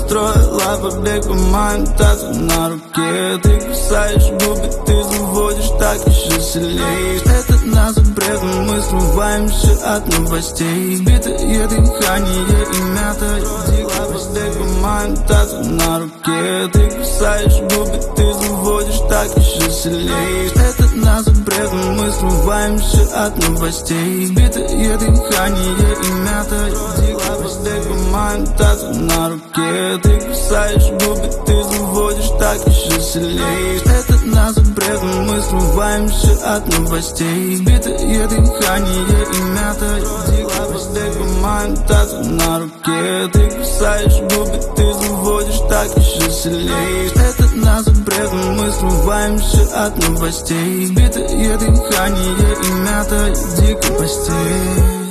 устроила побег по моим тазам на руке. Ты кусаешь губы, ты заводишь так еще сильнее. Это нас брезом, мы смываемся от новостей. Сбитое дыхание и мятая дикая побег по моим тазам на руке. Ты кусаешь губы, ты заводишь так еще сильнее. Это нас брезом, мы смываемся от новостей. Сбитое дыхание и мятая дикая побег по моим тазам на руке. Ты кусаешь губы, ты заводишь так еще сильнее. Это нас брезом, мы смываемся от новостей. Сбитое дыхание и мятая дикая побег по моим тазам на руке. Ты кусаешь губы, ты заводишь так еще сильнее. Это нас брезом, мы смываемся от новостей. Сбитое дыхание и мятая дикая постель.